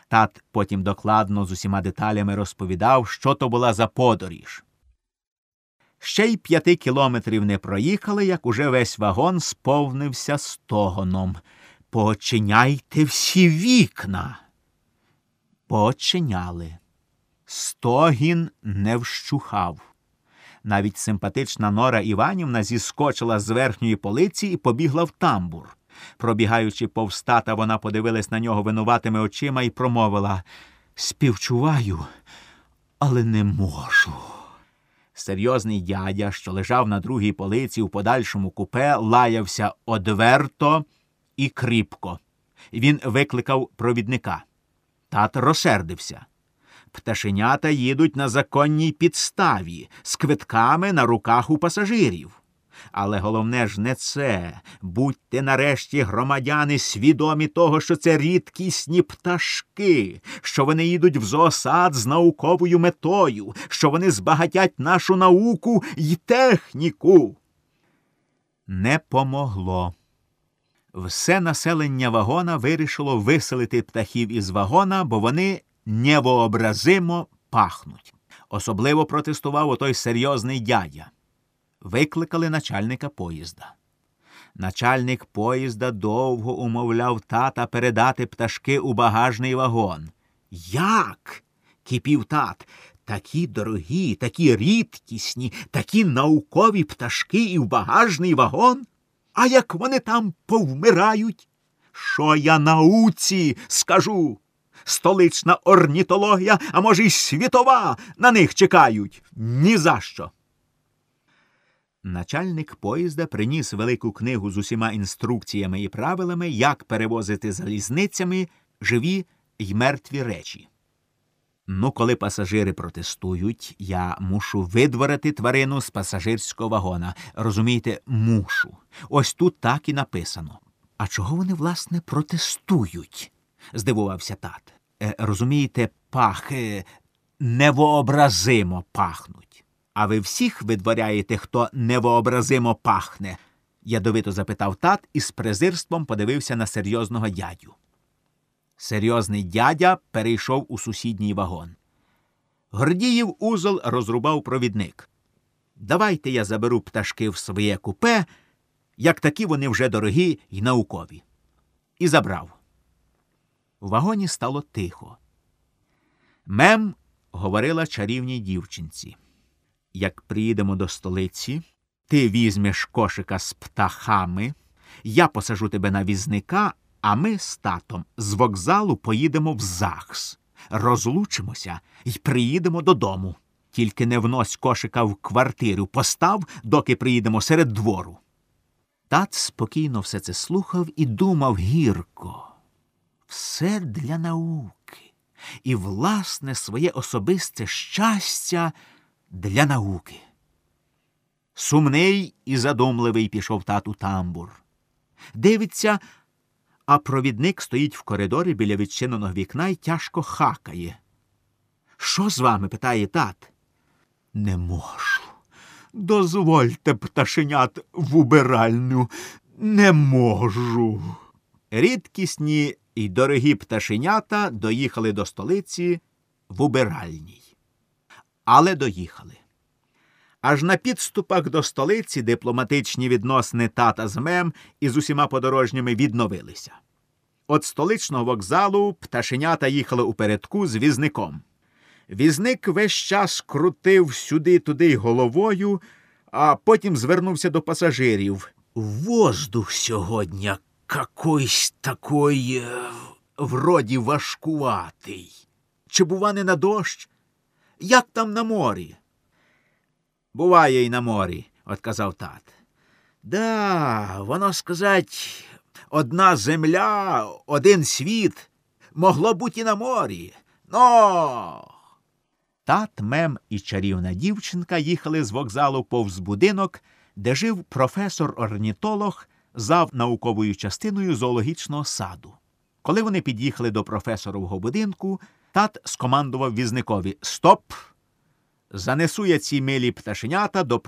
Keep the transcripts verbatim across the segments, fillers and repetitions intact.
Тат потім докладно з усіма деталями розповідав, що то була за подоріж. Ще й п'яти кілометрів не проїхали, як уже весь вагон сповнився стогоном. «Поочиняйте всі вікна!» Поочиняли. Стогін не вщухав. Навіть симпатична Нора Іванівна зіскочила з верхньої полиці і побігла в тамбур. Пробігаючи повз тата, вона подивилась на нього винуватими очима і промовила: «Співчуваю, але не можу». Серйозний дядя, що лежав на другій полиці у подальшому купе, лаявся одверто і кріпко. Він викликав провідника. Тат розсердився. Пташенята їдуть на законній підставі, з квитками на руках у пасажирів. Але головне ж не це. Будьте нарешті, громадяни, свідомі того, що це рідкісні пташки, що вони їдуть в зоосад з науковою метою, що вони збагатять нашу науку й техніку. Не помогло. Все населення вагона вирішило виселити птахів із вагона, бо вони невообразимо пахнуть. Особливо протестував отой серйозний дядя. Викликали начальника поїзда. Начальник поїзда довго умовляв тата передати пташки у багажний вагон. «Як?» – кипів тат. «Такі дорогі, такі рідкісні, такі наукові пташки і в багажний вагон? А як вони там повмирають? Що я науці скажу? Столична орнітологія, а може й світова, на них чекають. Ні за що!» Начальник поїзда приніс велику книгу з усіма інструкціями і правилами, як перевозити залізницями живі й мертві речі. Ну, коли пасажири протестують, я мушу видворити тварину з пасажирського вагона. Розумієте, мушу. Ось тут так і написано. А чого вони, власне, протестують? Здивувався тат. Е, розумієте, пах, е, невообразимо пахнуть. А ви всіх видворяєте, хто невообразимо пахне? Ядовито запитав тат і з презирством подивився на серйозного дядю. Серйозний дядя перейшов у сусідній вагон. Гордіїв узол розрубав провідник. «Давайте я заберу пташки в своє купе, як такі вони вже дорогі й наукові». І забрав. У вагоні стало тихо. Мем говорила чарівній дівчинці: «Як приїдемо до столиці, ти візьмеш кошика з птахами, я посажу тебе на візника, а ми з татом з вокзалу поїдемо в ЗАГС, розлучимося і приїдемо додому. Тільки не внось кошика в квартиру, постав, доки приїдемо серед двору». Тат спокійно все це слухав і думав гірко. Все для науки. І, власне, своє особисте щастя для науки. Сумний і задумливий пішов тат у тамбур. Дивиться, а провідник стоїть в коридорі біля відчиненого вікна й тяжко хакає. «Що з вами?» – питає тат. «Не можу. Дозвольте, пташенят, в убиральню. Не можу». Рідкісні і дорогі пташенята доїхали до столиці в убиральній. Але доїхали. Аж на підступах до столиці дипломатичні відносини тата з Мем із усіма подорожніми відновилися. От столичного вокзалу пташенята їхали упередку з візником. Візник весь час крутив сюди-туди головою, а потім звернувся до пасажирів. «Воздух сьогодні какойсь такой, вроді важкуватий. Чи, бува, не на дощ? Як там на морі?» «Буває й на морі», – отказав тат. «Да, воно сказать, одна земля, один світ, могло бути і на морі. Но...» Тат, Мем і чарівна дівчинка їхали з вокзалу повз будинок, де жив професор-орнітолог, зав науковою частиною зоологічного саду. Коли вони під'їхали до професорового будинку, тат скомандував візникові: «Стоп! Занесу я ці милі пташенята до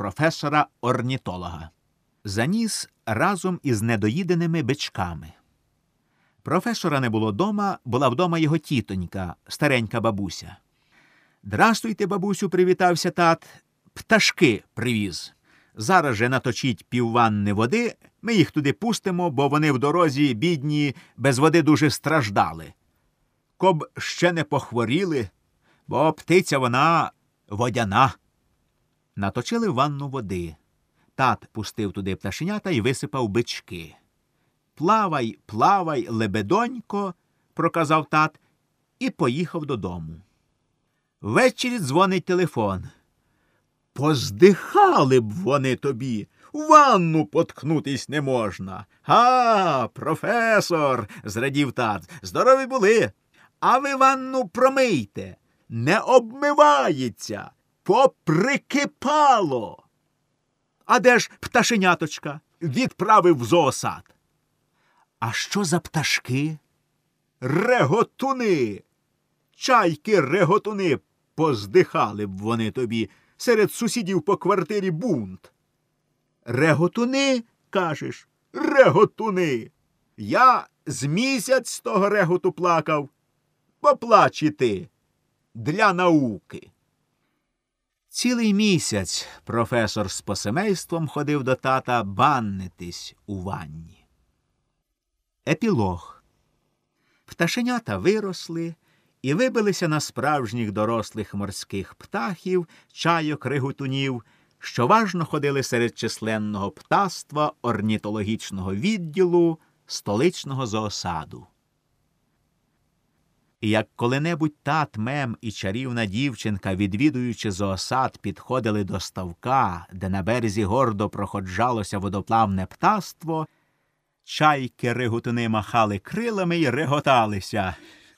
професора-орнітолога». Заніс разом із недоїденими бичками. Професора не було дома, була вдома його тітонька, старенька бабуся. «Здрастуйте, бабусю», – привітався тат. «Пташки привіз. Зараз же наточіть півванни води, ми їх туди пустимо, бо вони в дорозі, бідні, без води дуже страждали. Коб ще не похворіли, бо птиця вона водяна». Наточили в ванну води. Тат пустив туди пташенята і висипав бички. «Плавай, плавай, лебедонько», – проказав тат, і поїхав додому. Ввечері дзвонить телефон. «Поздихали б вони тобі, у ванну поткнутись не можна». «Га, професор», – зрадів тат, – «здорові були, а ви ванну промийте, не обмивається, поприкипало». «А де ж пташеняточка?» «Відправив в зоосад». «А що за пташки?» «Реготуни! Чайки-реготуни, поздихали б вони тобі, серед сусідів по квартирі бунт». «Реготуни, кажеш? Реготуни! Я з місяць з того реготу плакав. Поплач і ти, для науки». Цілий місяць професор з посемейством ходив до тата баннитись у ванні. Епілог. Пташенята виросли і вибилися на справжніх дорослих морських птахів, чайок-реготунів, що важно ходили серед численного птаства орнітологічного відділу столичного зоосаду. І як коли-небудь тат, мем і чарівна дівчинка, відвідуючи зоосад, підходили до ставка, де на березі гордо проходжалося водоплавне птаство, чайки-реготуни махали крилами й реготалися.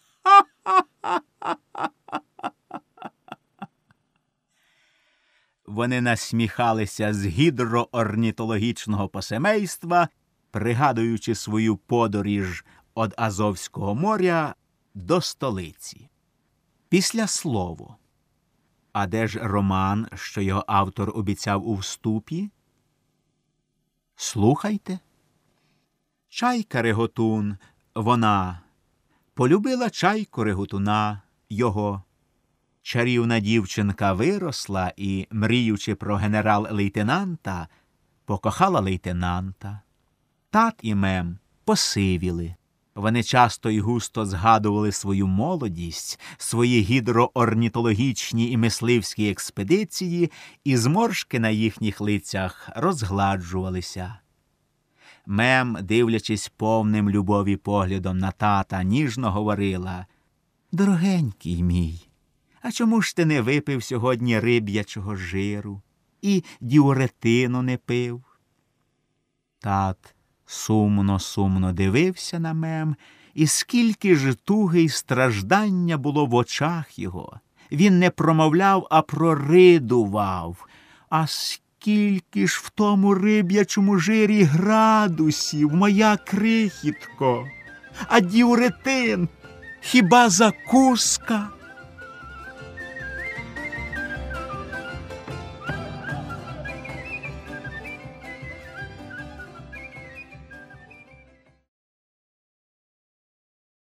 Вони насміхалися з гідроорнітологічного посемейства, пригадуючи свою подоріж од Азовського моря до столиці. Після слово. А де ж роман, що його автор обіцяв у вступі? Слухайте. Чайка-реготун, вона, полюбила чайку-реготуна, його. Чарівна дівчинка виросла і, мріючи про генерал-лейтенанта, покохала лейтенанта. Тат і мем посивіли. Вони часто й густо згадували свою молодість, свої гідроорнітологічні і мисливські експедиції, і зморшки на їхніх лицях розгладжувалися. Мем, дивлячись повним любові поглядом на тата, ніжно говорила: «Дорогенький мій, а чому ж ти не випив сьогодні риб'ячого жиру і діуретину не пив?» Тат сумно-сумно дивився на мем, і скільки ж туги й страждання було в очах його. Він не промовляв, а проридував. А скільки ж в тому риб'ячому жирі градусів, моя крихітко? А діуретин хіба закуска?